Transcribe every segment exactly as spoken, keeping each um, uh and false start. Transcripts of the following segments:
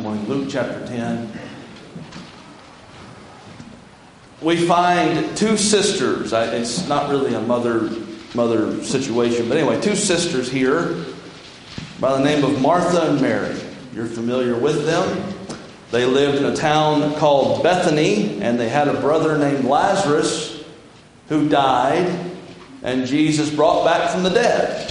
morning. Luke chapter ten. We find two sisters. It's not really a mother mother situation, but anyway, two sisters here by the name of Martha and Mary. You're familiar with them. They lived in a town called Bethany, and they had a brother named Lazarus who died, and Jesus brought back from the dead.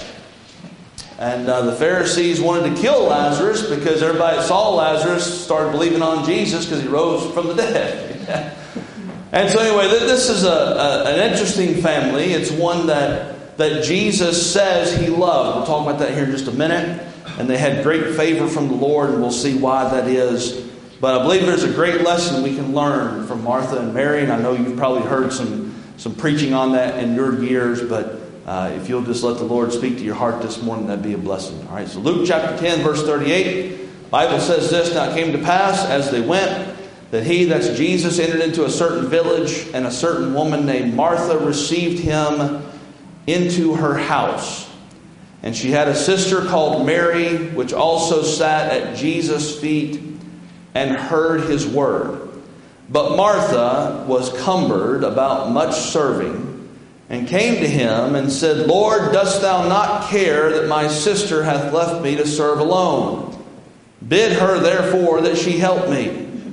And uh, the Pharisees wanted to kill Lazarus because everybody that saw Lazarus started believing on Jesus because he rose from the dead. And so anyway, this is a, a, an interesting family. It's one that, that Jesus says he loved. We'll talk about that here in just a minute. And they had great favor from the Lord, and we'll see why that is. But I believe there's a great lesson we can learn from Martha and Mary. And I know you've probably heard some, some preaching on that in your years, but Uh, if you'll just let the Lord speak to your heart this morning, that'd be a blessing. All right, so Luke chapter ten, verse thirty-eight. Bible says this, "Now it came to pass, as they went, that he," that's Jesus, "entered into a certain village, and a certain woman named Martha received him into her house. And she had a sister called Mary, which also sat at Jesus' feet and heard his word. But Martha was cumbered about much serving, and came to him and said, Lord, dost thou not care that my sister hath left me to serve alone? Bid her therefore that she help me.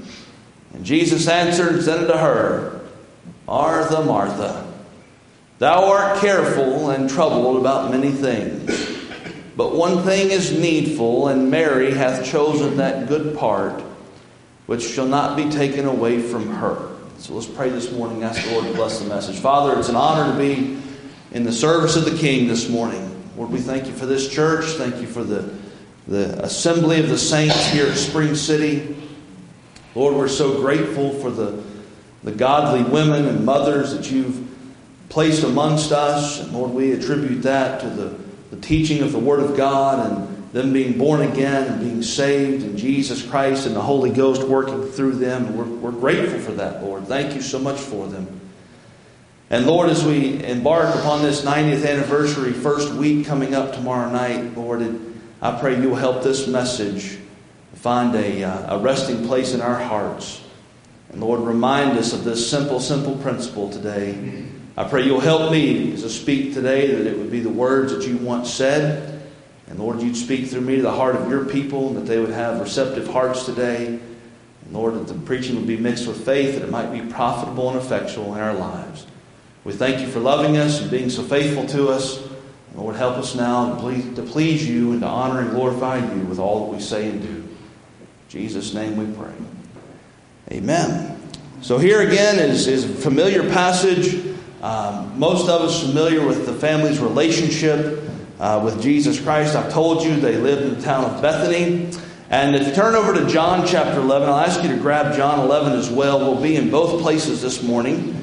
And Jesus answered and said unto her, Martha, Martha, thou art careful and troubled about many things. But one thing is needful, and Mary hath chosen that good part, which shall not be taken away from her." So let's pray this morning. Ask the Lord to bless the message. Father, it's an honor to be in the service of the King this morning. Lord, we thank you for this church. Thank you for the, the assembly of the saints here at Spring City. Lord, we're so grateful for the, the godly women and mothers that you've placed amongst us. And Lord, we attribute that to the, the teaching of the Word of God and them being born again and being saved in Jesus Christ and the Holy Ghost working through them. We're, we're grateful for that, Lord. Thank you so much for them. And Lord, as we embark upon this ninetieth anniversary, first week coming up tomorrow night, Lord, I pray you'll help this message find a, uh, a resting place in our hearts. And Lord, remind us of this simple, simple principle today. I pray you'll help me as I speak today, that it would be the words that you once said. And Lord, you'd speak through me to the heart of your people, and that they would have receptive hearts today. And Lord, that the preaching would be mixed with faith, that it might be profitable and effectual in our lives. We thank you for loving us and being so faithful to us. And Lord, help us now to please, to please you and to honor and glorify you with all that we say and do. In Jesus' name we pray. Amen. So here again is, is a familiar passage. Um, most of us familiar with the family's relationship Uh, with Jesus Christ. I've told you they lived in the town of Bethany. And if you turn over to John chapter eleven, I'll ask you to grab John eleven as well. We'll be in both places this morning.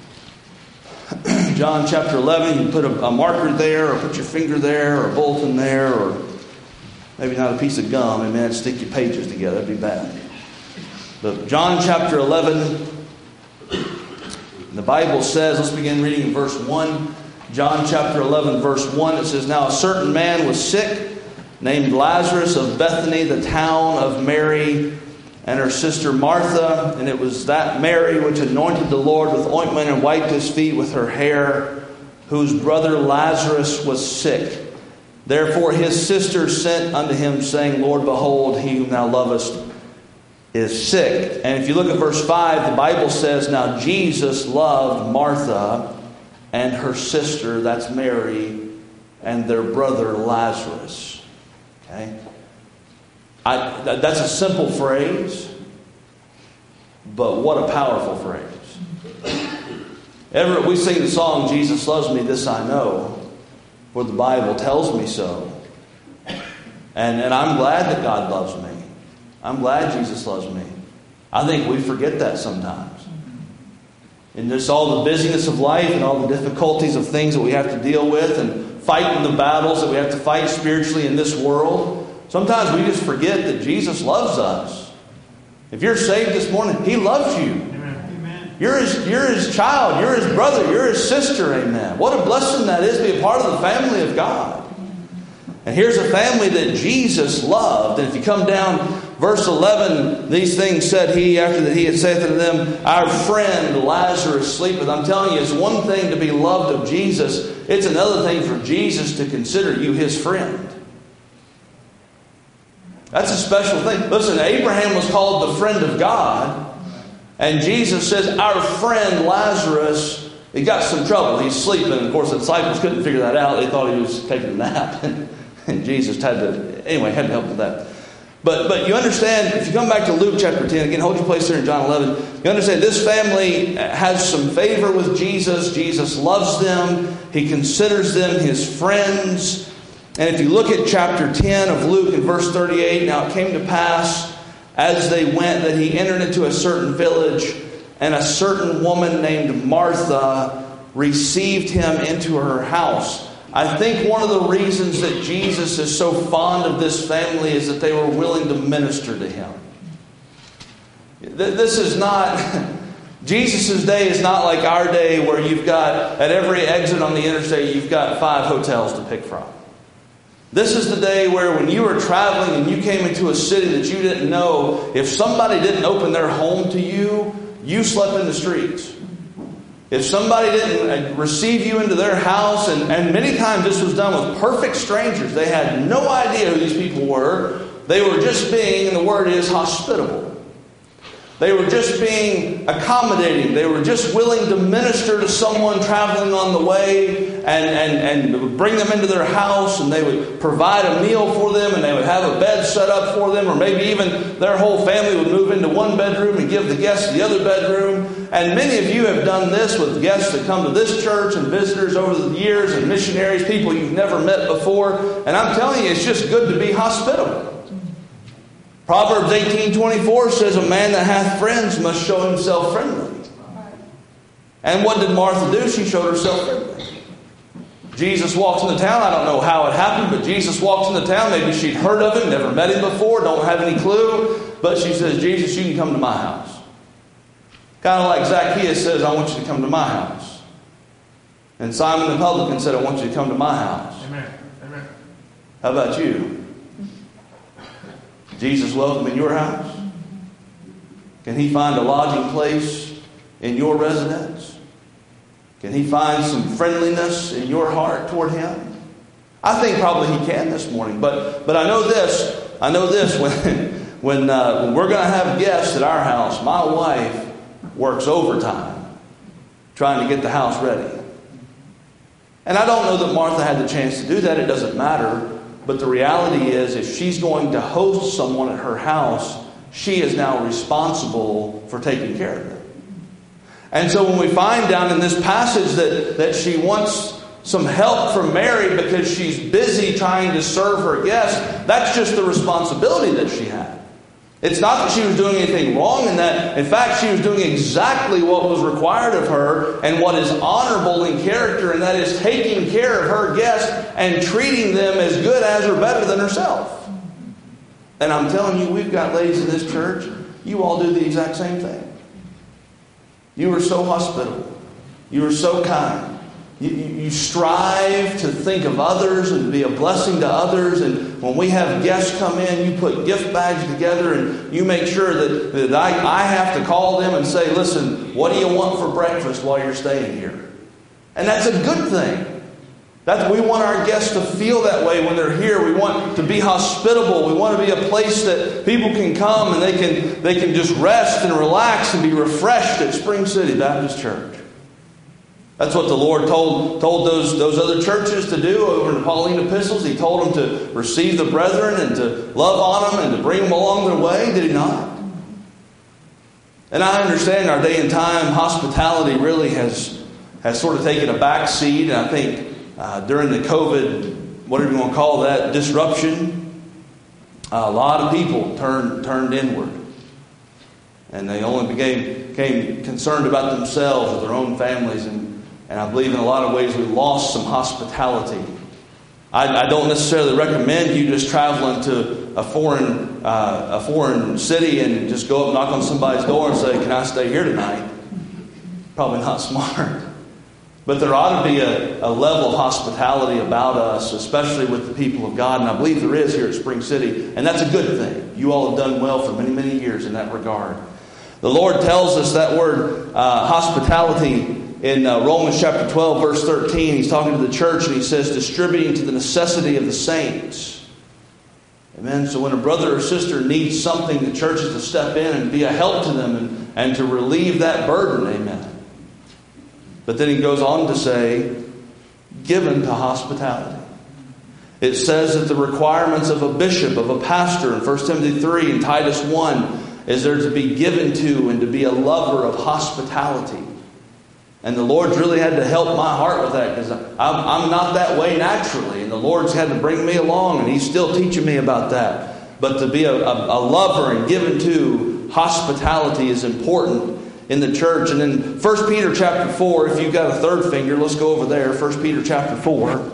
John chapter eleven, you can put a, a marker there, or put your finger there, or a bulletin there, or maybe not a piece of gum. And man, stick your pages together. That'd be bad. But John chapter eleven, the Bible says, let's begin reading in verse one. John chapter eleven, verse one, it says, Now a certain man was sick, named Lazarus of Bethany, the town of Mary and her sister Martha. And it was that Mary which anointed the Lord with ointment and wiped his feet with her hair, whose brother Lazarus was sick. Therefore his sister sent unto him, saying, Lord, behold, he whom thou lovest is sick. And if you look at verse five, the Bible says, Now Jesus loved Martha and her sister, that's Mary, and their brother Lazarus. Okay, I, that, that's a simple phrase, but what a powerful phrase. Ever we sing the song, Jesus loves me, this I know, for the Bible tells me so. And, and I'm glad that God loves me. I'm glad Jesus loves me. I think we forget that sometimes. And there's all the busyness of life and all the difficulties of things that we have to deal with, and fighting the battles that we have to fight spiritually in this world. Sometimes we just forget that Jesus loves us. If you're saved this morning, He loves you. Amen. You're his, you're his child. You're His brother. You're His sister. Amen. What a blessing that is to be a part of the family of God. And here's a family that Jesus loved. And if you come down verse eleven, these things said he, after that he had said unto them, our friend Lazarus sleepeth. I'm telling you, it's one thing to be loved of Jesus. It's another thing for Jesus to consider you his friend. That's a special thing. Listen, Abraham was called the friend of God. And Jesus says, our friend Lazarus, he got some trouble. He's sleeping. And of course, the disciples couldn't figure that out. They thought he was taking a nap. And Jesus had to, anyway, had to help with that. But but you understand, if you come back to Luke chapter ten, again, hold your place there in John eleven. You understand this family has some favor with Jesus. Jesus loves them. He considers them his friends. And if you look at chapter ten of Luke in verse thirty-eight, now it came to pass as they went that he entered into a certain village, and a certain woman named Martha received him into her house. I think one of the reasons that Jesus is so fond of this family is that they were willing to minister to him. This is not, Jesus' day is not like our day where you've got, at every exit on the interstate, you've got five hotels to pick from. This is the day where when you were traveling and you came into a city that you didn't know, if somebody didn't open their home to you, you slept in the streets. If somebody didn't receive you into their house, and, and many times this was done with perfect strangers. They had no idea who these people were. They were just being, and the word is, hospitable. They were just being accommodating. They were just willing to minister to someone traveling on the way and, and, and bring them into their house, and they would provide a meal for them, and they would have a bed set up for them, or maybe even their whole family would move into one bedroom and give the guests the other bedroom. And many of you have done this with guests that come to this church and visitors over the years and missionaries, people you've never met before. And I'm telling you, it's just good to be hospitable. Proverbs eighteen twenty-four says, a man that hath friends must show himself friendly. And what did Martha do? She showed herself friendly. Jesus walks into town. I don't know how it happened, but Jesus walks into town. Maybe she'd heard of him, never met him before, don't have any clue. But she says, Jesus, you can come to my house. Kind of like Zacchaeus says, I want you to come to my house. And Simon the publican said, I want you to come to my house. Amen. Amen. How about you? Jesus welcome in your house? Can he find a lodging place in your residence? Can he find some friendliness in your heart toward him? I think probably he can this morning. But but I know this. I know this. When, when, uh, when we're going to have guests at our house, my wife works overtime trying to get the house ready. And I don't know that Martha had the chance to do that. It doesn't matter. But the reality is, if she's going to host someone at her house, she is now responsible for taking care of them. And so when we find down in this passage that, that she wants some help from Mary because she's busy trying to serve her guests, that's just the responsibility that she had. It's not that she was doing anything wrong in that. In fact, she was doing exactly what was required of her and what is honorable in character, and that is taking care of her guests and treating them as good as or better than herself. And I'm telling you, we've got ladies in this church, you all do the exact same thing. You are so hospitable. You are so kind. You, you strive to think of others and to be a blessing to others. And when we have guests come in, you put gift bags together and you make sure that, that I, I have to call them and say, listen, what do you want for breakfast while you're staying here? And that's a good thing. That's, we want our guests to feel that way when they're here. We want to be hospitable. We want to be a place that people can come and they can, they can just rest and relax and be refreshed at Spring City Baptist Church. That's what the Lord told, told those, those other churches to do over in the Pauline epistles. He told them to receive the brethren and to love on them and to bring them along their way. Did he not? And I understand our day and time, hospitality really has, has sort of taken a back seat. And I think uh, during the COVID, whatever you want to call that, disruption, a lot of people turned, turned inward. And they only became, became concerned about themselves or their own families. And And I believe in a lot of ways we lost some hospitality. I, I don't necessarily recommend you just traveling to a foreign uh, a foreign city and just go up and knock on somebody's door and say, can I stay here tonight? Probably not smart. But there ought to be a, a level of hospitality about us, especially with the people of God. And I believe there is here at Spring City. And that's a good thing. You all have done well for many, many years in that regard. The Lord tells us that word uh, hospitality in uh, Romans chapter twelve, verse thirteen. He's talking to the church and he says, distributing to the necessity of the saints. Amen. So when a brother or sister needs something, the church is to step in and be a help to them and, and to relieve that burden. Amen. But then he goes on to say, given to hospitality. It says that the requirements of a bishop, of a pastor, in First Timothy three and Titus one, is there to be given to and to be a lover of hospitality. And the Lord's really had to help my heart with that, because I'm, I'm not that way naturally. And the Lord's had to bring me along, and He's still teaching me about that. But to be a, a, a lover and given to hospitality is important in the church. And then First Peter chapter four, if you've got a third finger, let's go over there. First Peter chapter four.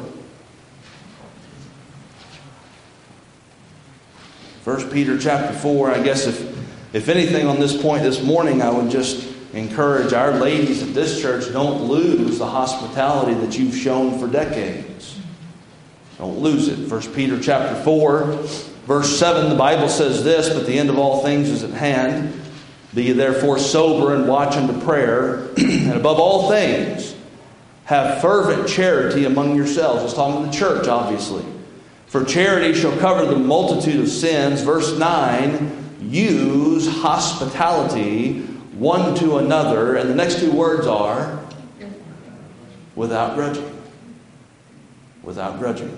First Peter chapter four. I guess if, if anything on this point this morning, I would just encourage our ladies at this church, don't lose the hospitality that you've shown for decades. Don't lose it. First Peter chapter four, verse seven, the Bible says this, but the end of all things is at hand. Be ye therefore sober and watch unto prayer. And above all things, have fervent charity among yourselves. It's talking to the church, obviously. For charity shall cover the multitude of sins. Verse nine, use hospitality one to another. And the next two words are, without grudging. Without grudging.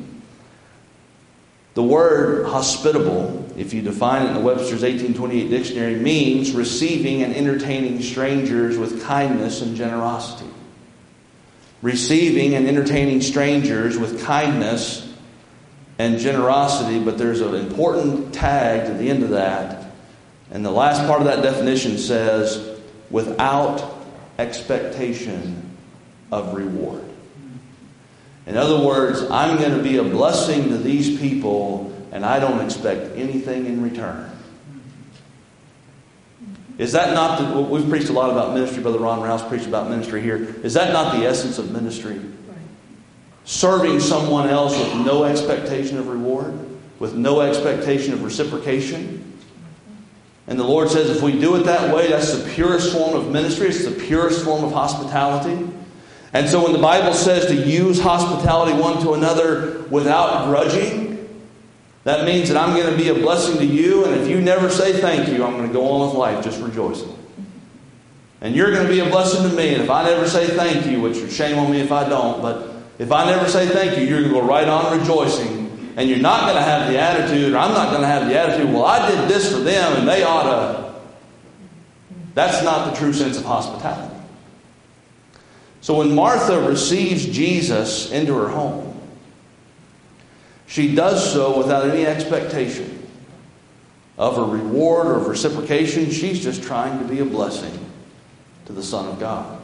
The word hospitable, if you define it in the Webster's eighteen twenty-eight dictionary, means receiving and entertaining strangers with kindness and generosity. Receiving and entertaining strangers with kindness and generosity, but there's an important tag to the end of that. And the last part of that definition says, without expectation of reward. In other words, I'm going to be a blessing to these people, and I don't expect anything in return. Is that not the... We've preached a lot about ministry. Brother Ron Rouse preached about ministry here. Is that not the essence of ministry? Serving someone else with no expectation of reward, with no expectation of reciprocation. And the Lord says if we do it that way, that's the purest form of ministry. It's the purest form of hospitality. And so when the Bible says to use hospitality one to another without grudging, that means that I'm going to be a blessing to you, and if you never say thank you, I'm going to go on with life just rejoicing. And you're going to be a blessing to me, and if I never say thank you, which is shame on me if I don't, but if I never say thank you, you're going to go right on rejoicing, and you're not going to have the attitude, or I'm not going to have the attitude, well, I did this for them, and they ought to. That's not the true sense of hospitality. So when Martha receives Jesus into her home, she does so without any expectation of a reward or of reciprocation. She's just trying to be a blessing to the Son of God.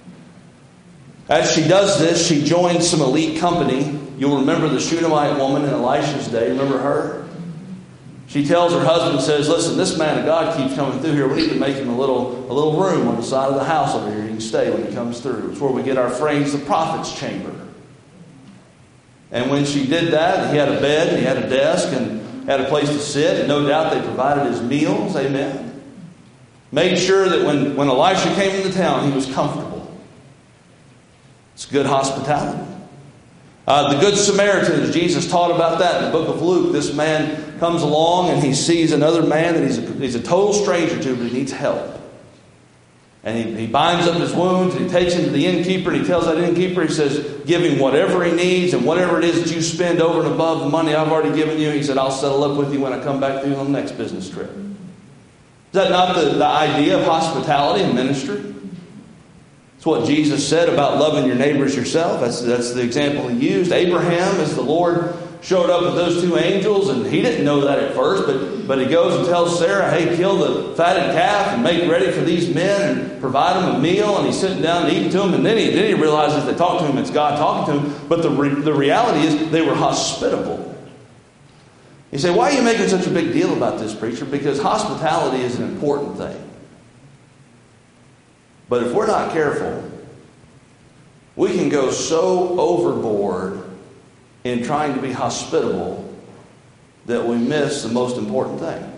As she does this, she joins some elite company. You'll remember the Shunammite woman in Elisha's day. Remember her? She tells her husband, says, listen, this man of God keeps coming through here. We need to make him a little, a little room on the side of the house over here. He can stay when he comes through. It's where we get our phrase, the prophet's chamber. And when she did that, he had a bed, and he had a desk, and had a place to sit. And no doubt they provided his meals. Amen. Made sure that when, when Elisha came into town, he was comfortable. It's good hospitality. Uh, the Good Samaritans, Jesus taught about that in the book of Luke. This man comes along and he sees another man that he's a, he's a total stranger to, but he needs help. And he, he binds up his wounds and he takes him to the innkeeper and he tells that innkeeper, he says, give him whatever he needs and whatever it is that you spend over and above the money I've already given you. He said, I'll settle up with you when I come back through on the next business trip. Is that not the, the idea of hospitality and ministry? It's what Jesus said about loving your neighbors yourself. That's, that's the example he used. Abraham, as the Lord showed up with those two angels, and he didn't know that at first, but, but he goes and tells Sarah, hey, kill the fatted calf and make ready for these men and provide them a meal. And he's sitting down and eating to them. And then he, then he realizes they talk to him, it's God talking to him. But the, re, the reality is they were hospitable. You say, why are you making such a big deal about this, preacher? Because hospitality is an important thing. But if we're not careful, We can go so overboard in trying to be hospitable that we miss the most important thing.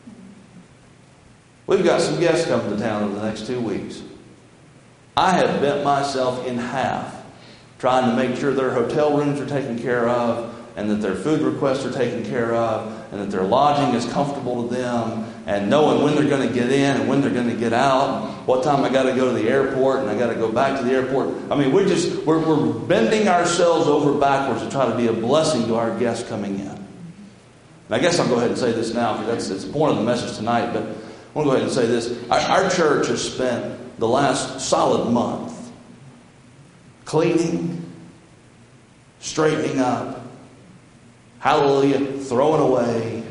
We've got some guests coming to town over the next two weeks. I have bent myself in half trying to make sure their hotel rooms are taken care of, and that their food requests are taken care of, and that their lodging is comfortable to them, and knowing when they're going to get in and when they're going to get out, what time I got to go to the airport and I got to go back to the airport. I mean, we're just we're, we're bending ourselves over backwards to try to be a blessing to our guests coming in. And I guess I'll go ahead and say this now, because that's it's the point of the message tonight. But I want to go ahead and say this: our, our church has spent the last solid month cleaning, straightening up, hallelujah, throwing away,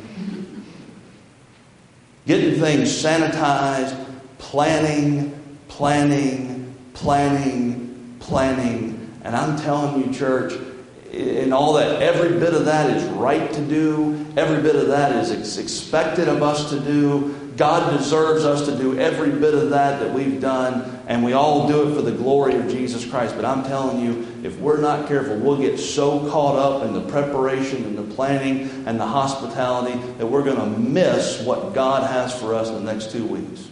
getting things sanitized, planning, planning, planning, planning. And I'm telling you, church, in all that, every bit of that is right to do. Every bit of that is expected of us to do. God deserves us to do every bit of that that we've done. And we all do it for the glory of Jesus Christ. But I'm telling you, if we're not careful, we'll get so caught up in the preparation and the planning and the hospitality that we're going to miss what God has for us in the next two weeks.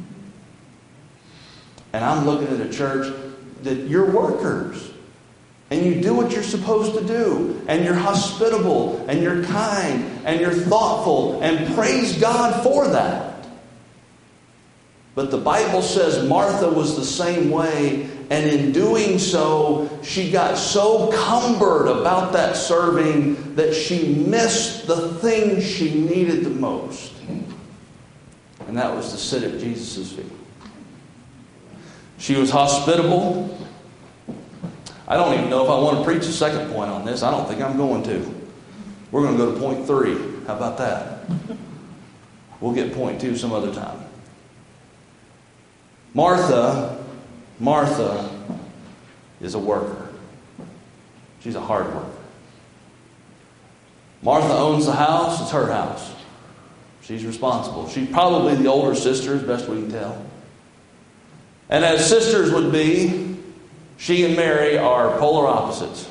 And I'm looking at a church that you're workers. And you do what you're supposed to do. And you're hospitable. And you're kind. And you're thoughtful. And praise God for that. But the Bible says Martha was the same way. And in doing so, she got so cumbered about that serving that she missed the thing she needed the most. And that was to sit at Jesus' feet. She was hospitable. I don't even know if I want to preach a second point on this. I don't think I'm going to. We're going to go to point three. How about that? We'll get point two some other time. Martha, Martha is a worker. She's a hard worker. Martha owns the house. It's her house. She's responsible. She's probably the older sister, as best we can tell. And as sisters would be, she and Mary are polar opposites.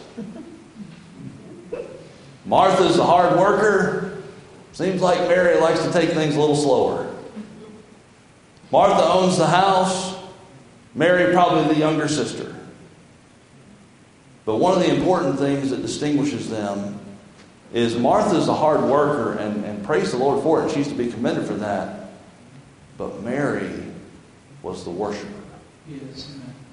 Martha's the hard worker. Seems like Mary likes to take things a little slower. Martha owns the house. Mary probably the younger sister. But one of the important things that distinguishes them is Martha's a hard worker, and, and praise the Lord for it. She's to be commended for that. But Mary was the worshiper. Yes.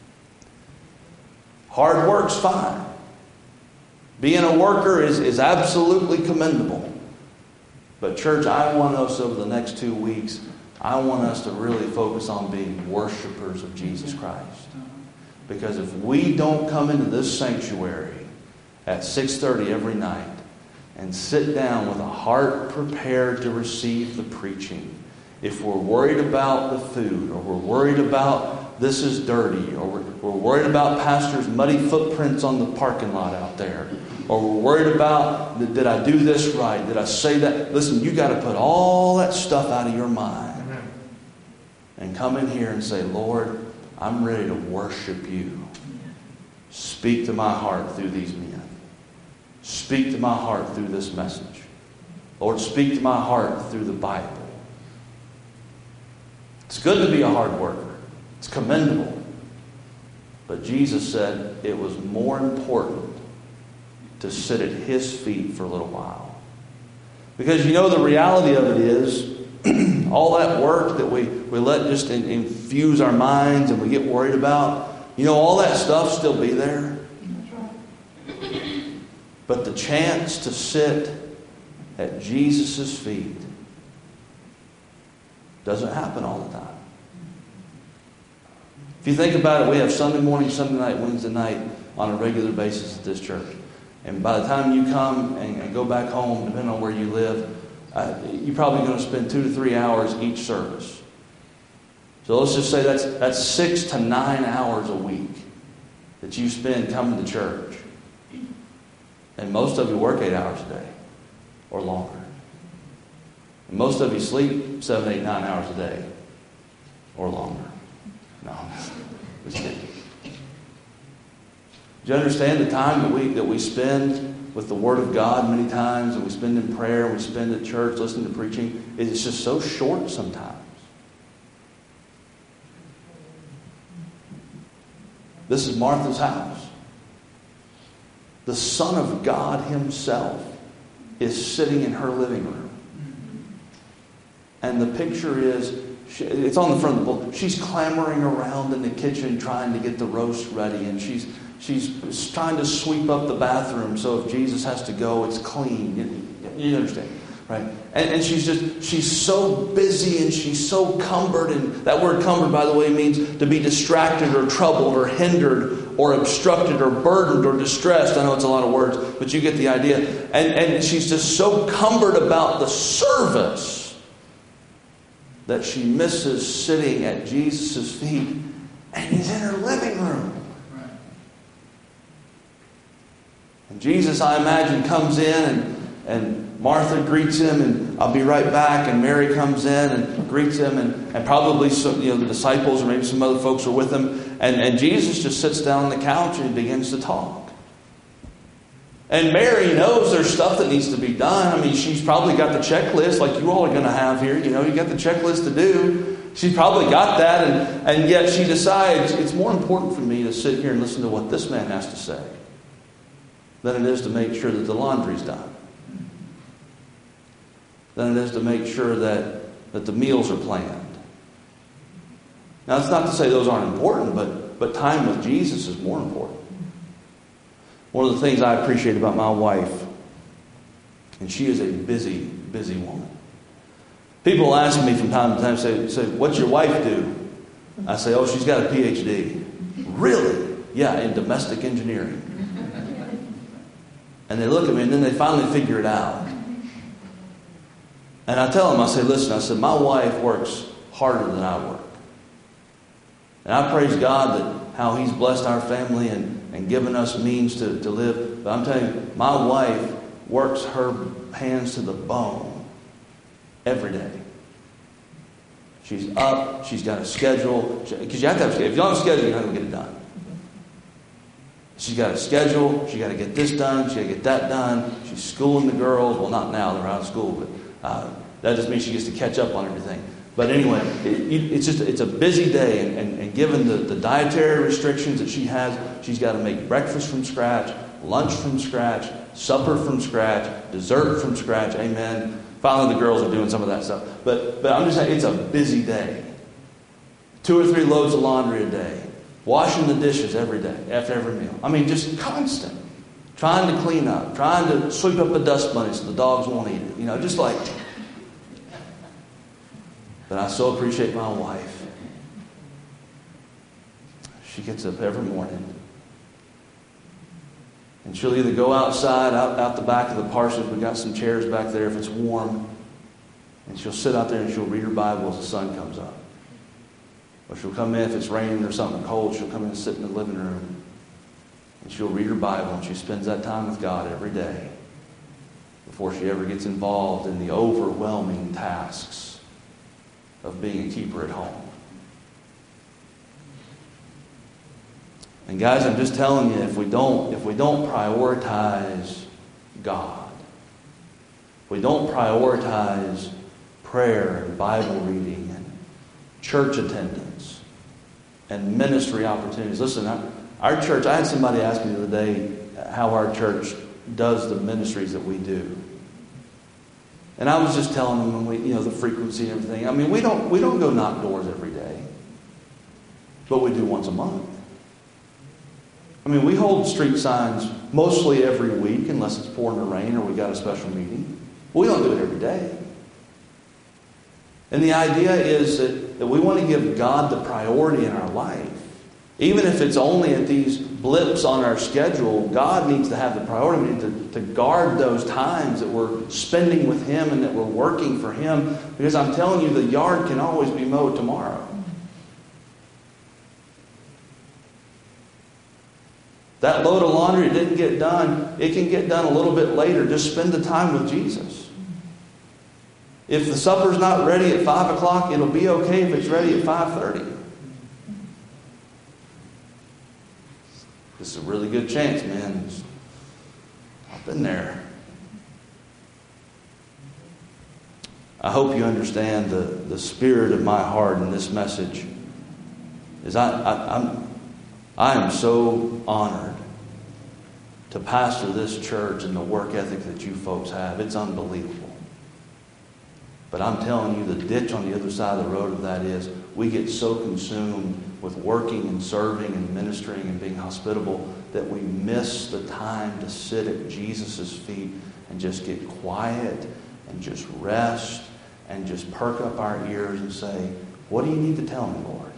Hard work's fine. Being a worker is, is absolutely commendable. But church, I want us over the next two weeks, I want us to really focus on being worshipers of Jesus Christ. Because if we don't come into this sanctuary at six thirty every night and sit down with a heart prepared to receive the preaching, if we're worried about the food, or we're worried about this is dirty, or we're, we're worried about pastor's muddy footprints on the parking lot out there, or we're worried about, did I do this right? Did I say that? Listen, you got to put all that stuff out of your mind and come in here and say, Lord, I'm ready to worship you. Speak to my heart through these men. Speak to my heart through this message. Lord, speak to my heart through the Bible. It's good to be a hard worker. It's commendable. But Jesus said it was more important to sit at His feet for a little while. Because you know the reality of it is, all that work that we, we let just in, infuse our minds and we get worried about, you know, all that stuff still be there. But the chance to sit at Jesus' feet doesn't happen all the time. If you think about it, we have Sunday morning, Sunday night, Wednesday night on a regular basis at this church. And by the time you come and, and go back home, depending on where you live, uh, you're probably going to spend two to three hours each service. So let's just say that's that's six to nine hours a week that you spend coming to church. And most of you work eight hours a day or longer. And most of you sleep seven, eight, nine hours a day or longer. No, just kidding. Do you understand the time that we that we spend with the Word of God many times, and we spend in prayer, and we spend at church listening to preaching? It's just so short sometimes. This is Martha's house. The Son of God Himself is sitting in her living room. And the picture is, it's on the front of the book. She's clamoring around in the kitchen trying to get the roast ready. And she's she's trying to sweep up the bathroom so if Jesus has to go, it's clean. You, you understand, right? And, and she's just, she's so busy and she's so cumbered. And that word cumbered, by the way, means to be distracted or troubled or hindered or obstructed or burdened or distressed. I know it's a lot of words, but you get the idea. And, and she's just so cumbered about the service that she misses sitting at Jesus' feet, and He's in her living room. Right. And Jesus, I imagine, comes in, and, and Martha greets Him, and I'll be right back, and Mary comes in and greets Him, and, and probably some, you know, the disciples or maybe some other folks are with Him, and, and Jesus just sits down on the couch and begins to talk. And Mary knows there's stuff that needs to be done. I mean, she's probably got the checklist like you all are going to have here. You know, you got the checklist to do. She's probably got that. And, and yet she decides it's more important for me to sit here and listen to what this man has to say than it is to make sure that the laundry's done. Than it is to make sure that, that the meals are planned. Now, it's not to say those aren't important, but, but time with Jesus is more important. One of the things I appreciate about my wife, and she is a busy, busy woman. People ask me from time to time, say, say, what's your wife do? I say, oh, she's got a P H D. Really? Yeah, in domestic engineering. And they look at me, and then they finally figure it out. And I tell them, I say, listen, I said, my wife works harder than I work. And I praise God that how He's blessed our family and and given us means to, to live. But I'm telling you, my wife works her hands to the bone every day. She's up. She's got a schedule. Because you have to have a schedule. If you don't have a schedule, you're not going to get it done. She's got a schedule. She's got to get this done. She's got to get that done. She's schooling the girls. Well, not now. They're out of school. But uh, that just means she gets to catch up on everything. But anyway, it, it's just it's a busy day, and, and, and given the, the dietary restrictions that she has, she's got to make breakfast from scratch, lunch from scratch, supper from scratch, dessert from scratch. Amen. Finally, the girls are doing some of that stuff. But but I'm just saying, it's a busy day. Two or three loads of laundry a day, washing the dishes every day after every meal. I mean, just constant. Trying to clean up, trying to sweep up the dust bunny so the dogs won't eat it. You know, just like. But I so appreciate my wife. She gets up every morning. And she'll either go outside, out, out the back of the parsonage. We've got some chairs back there if it's warm. And she'll sit out there and she'll read her Bible as the sun comes up. Or she'll come in if it's raining or something cold. She'll come in and sit in the living room. And she'll read her Bible. And she spends that time with God every day before she ever gets involved in the overwhelming tasks of being a keeper at home. And guys, I'm just telling you, if we don't, if we don't prioritize God, if we don't prioritize prayer and Bible reading and church attendance and ministry opportunities. Listen, our church, I had somebody ask me the other day how our church does the ministries that we do. And I was just telling them, when we, you know, the frequency and everything. I mean, we don't we don't go knock doors every day, but we do once a month. I mean, we hold street signs mostly every week, unless it's pouring the rain or we got a special meeting. We don't do it every day. And the idea is that, that we want to give God the priority in our life. Even if it's only at these blips on our schedule, God needs to have the priority. We need to, to guard those times that we're spending with Him and that we're working for Him. Because I'm telling you, the yard can always be mowed tomorrow. That load of laundry that didn't get done, it can get done a little bit later. Just spend the time with Jesus. If the supper's not ready at five o'clock, it'll be okay if it's ready at five thirty. This is a really good chance, man. I've been there. I hope you understand the, the spirit of my heart in this message. Is I, I, I'm, I am so honored to pastor this church and the work ethic that you folks have. It's unbelievable. But I'm telling you, the ditch on the other side of the road of that is we get so consumed with working and serving and ministering and being hospitable that we miss the time to sit at Jesus' feet and just get quiet and just rest and just perk up our ears and say, what do you need to tell me, Lord?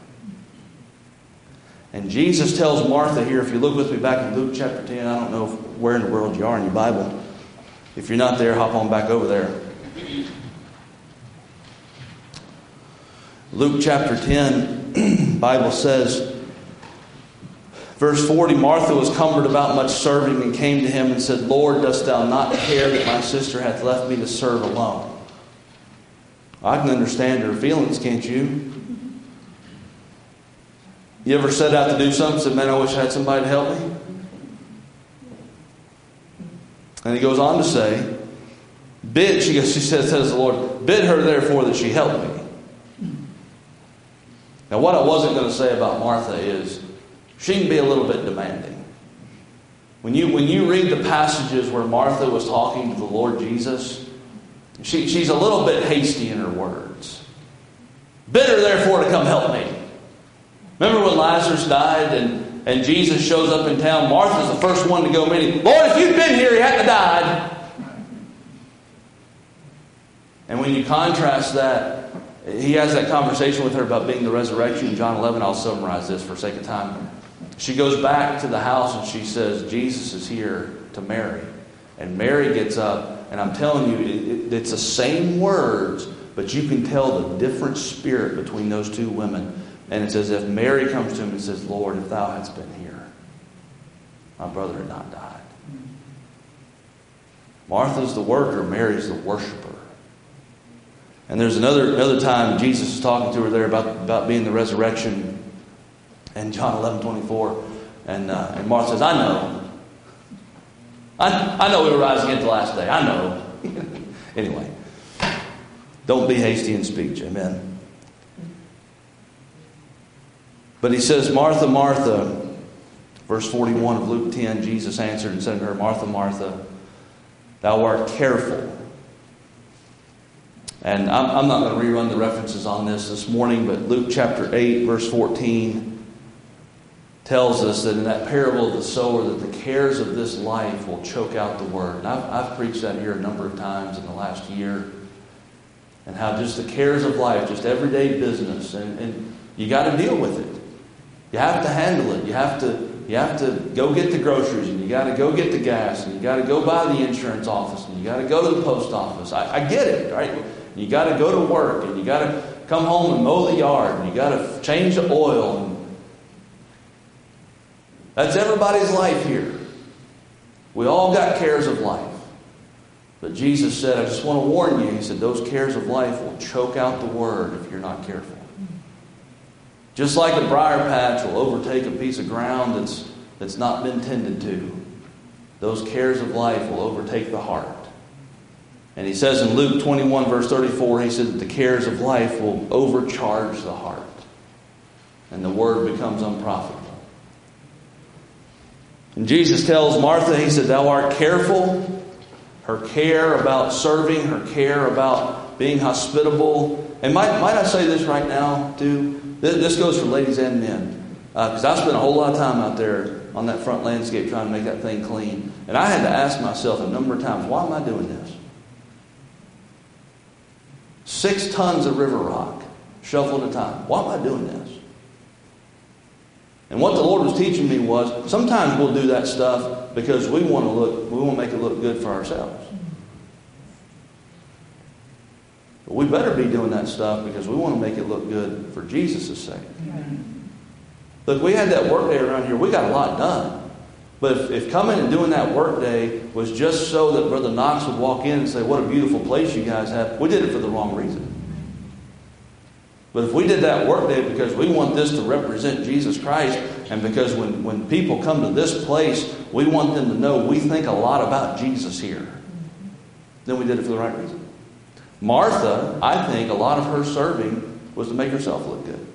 And Jesus tells Martha here, if you look with me back in Luke chapter ten, I don't know where in the world you are in your Bible. If you're not there, hop on back over there. Luke chapter ten, the Bible says, verse forty, Martha was cumbered about much serving and came to him and said, Lord, dost thou not care that my sister hath left me to serve alone? I can understand her feelings, can't you? You ever set out to do something and said, man, I wish I had somebody to help me? And he goes on to say, bid, she goes, she says, says the Lord, bid her therefore that she help me. Now, what I wasn't going to say about Martha is she can be a little bit demanding. When you when you read the passages where Martha was talking to the Lord Jesus, she, she's a little bit hasty in her words. Bid her therefore to come help me. Remember when Lazarus died and, and Jesus shows up in town? Martha's the first one to go meet him. Lord, if you'd been here, he hadn't died. And when you contrast that, he has that conversation with her about being the resurrection in John eleven. I'll summarize this for sake of time. She goes back to the house and she says, Jesus is here, to Mary. And Mary gets up, and I'm telling you, it, it, it's the same words, but you can tell the different spirit between those two women. And it's as if Mary comes to him and says, Lord, if thou hadst been here, my brother had not died. Martha's the worker, Mary's the worshiper. And there's another another time Jesus is talking to her there about, about being the resurrection in John eleven twenty-four. And, uh, and Martha says, I know. I, I know we will rise again at the last day. I know. Anyway, don't be hasty in speech. Amen. But he says, Martha, Martha, verse forty-one of Luke ten, Jesus answered and said to her, Martha, Martha, thou art careful. And I'm, I'm not going to rerun the references on this this morning, but Luke chapter eight, verse fourteen tells us that in that parable of the sower that the cares of this life will choke out the word. And I've, I've preached that here a number of times in the last year. And how just the cares of life, just everyday business, and, and you got to deal with it. You have to handle it. You have to you have to go get the groceries, and you got to go get the gas, and you got to go by the insurance office, and you got to go to the post office. I, I get it, right? You got to go to work, and you got to come home and mow the yard, and you got to change the oil. And that's everybody's life here. We all got cares of life. But Jesus said, I just want to warn you, he said, those cares of life will choke out the word if you're not careful. Just like a briar patch will overtake a piece of ground that's, that's not been tended to, those cares of life will overtake the heart. And he says in Luke twenty-one, verse thirty-four, he said that the cares of life will overcharge the heart. And the word becomes unprofitable. And Jesus tells Martha, he said, thou art careful. Her care about serving, her care about being hospitable. And might, might I say this right now, too? This goes for ladies and men. Because uh, I spent a whole lot of time out there on that front landscape trying to make that thing clean. And I had to ask myself a number of times, why am I doing this? Six tons of river rock shoveled at a time. Why am I doing this? And what the Lord was teaching me was, sometimes we'll do that stuff because we want to look, we want to make it look good for ourselves. But we better be doing that stuff because we want to make it look good for Jesus' sake. Look, we had that work day around here. We got a lot done. But if, if coming and doing that work day was just so that Brother Knox would walk in and say, what a beautiful place you guys have, we did it for the wrong reason. But if we did that work day because we want this to represent Jesus Christ, and because when, when people come to this place, we want them to know we think a lot about Jesus here, then we did it for the right reason. Martha, I think a lot of her serving was to make herself look good.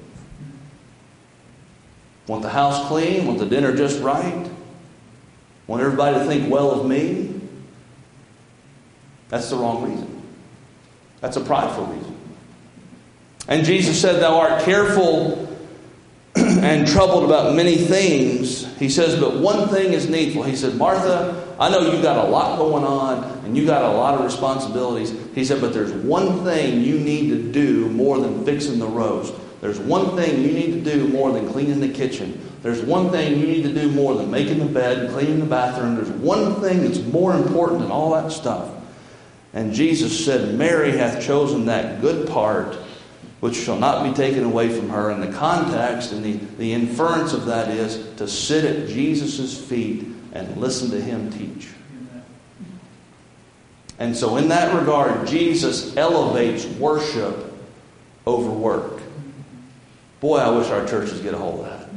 Want the house clean, want the dinner just right, want everybody to think well of me. That's the wrong reason. That's a prideful reason. And Jesus said, thou art careful and troubled about many things. He says, but one thing is needful. He said, Martha, I know you got a lot going on and you got a lot of responsibilities. He said, but there's one thing you need to do more than fixing the roast. There's one thing you need to do more than cleaning the kitchen. There's one thing you need to do more than making the bed and cleaning the bathroom. There's one thing that's more important than all that stuff. And Jesus said, Mary hath chosen that good part, which shall not be taken away from her. And the context and the, the inference of that is to sit at Jesus' feet and listen to Him teach. And so in that regard, Jesus elevates worship over work. Boy, I wish our churches get a hold of that.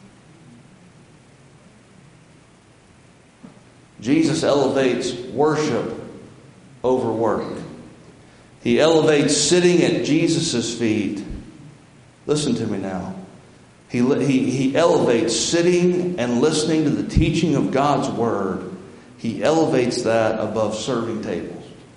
Jesus elevates worship over work. He elevates sitting at Jesus' feet. Listen to me now. He, he, he elevates sitting and listening to the teaching of God's Word. He elevates that above serving tables.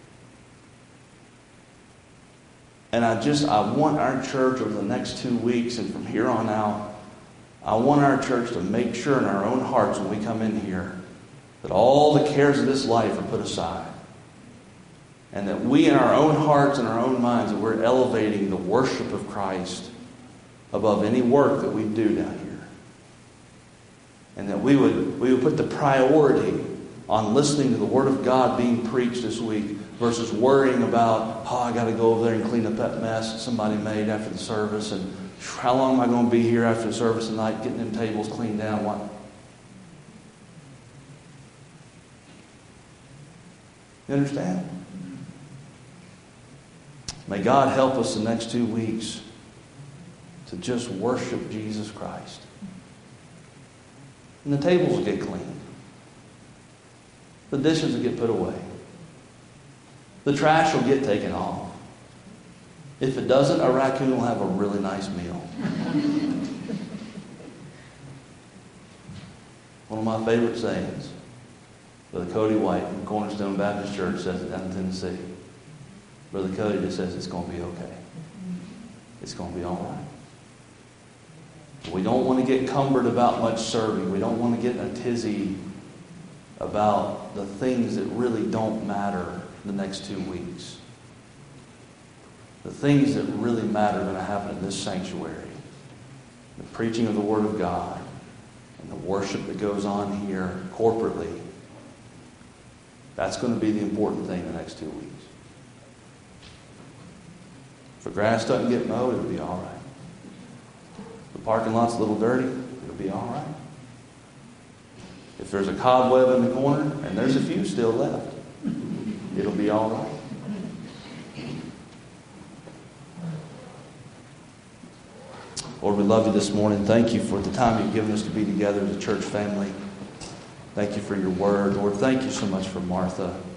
And I just, I want our church over the next two weeks and from here on out, I want our church to make sure in our own hearts when we come in here that all the cares of this life are put aside. And that we in our own hearts and our own minds, that we're elevating the worship of Christ above any work that we do down here. And that we would, we would put the priority on listening to the Word of God being preached this week versus worrying about, oh, I got to go over there and clean up that mess that somebody made after the service. And how long am I going to be here after the service tonight getting them tables cleaned down? What? You understand? May God help us the next two weeks to just worship Jesus Christ. And the tables will get cleaned. The dishes will get put away. The trash will get taken off. If it doesn't, a raccoon will have a really nice meal. One of my favorite sayings, Brother Cody White from Cornerstone Baptist Church says it down in Tennessee. Brother Cody just says it's going to be okay. It's going to be all right. We don't want to get cumbered about much serving. We don't want to get in a tizzy about the things that really don't matter the next two weeks. The things that really matter are going to happen in this sanctuary. The preaching of the Word of God and the worship that goes on here corporately. That's going to be the important thing the next two weeks. If the grass doesn't get mowed, it'll be all right. If the parking lot's a little dirty, it'll be all right. If there's a cobweb in the corner, and there's a few still left, it'll be all right. Lord, we love you this morning. Thank you for the time you've given us to be together as a church family. Thank you for your word. Lord, thank you so much for Martha.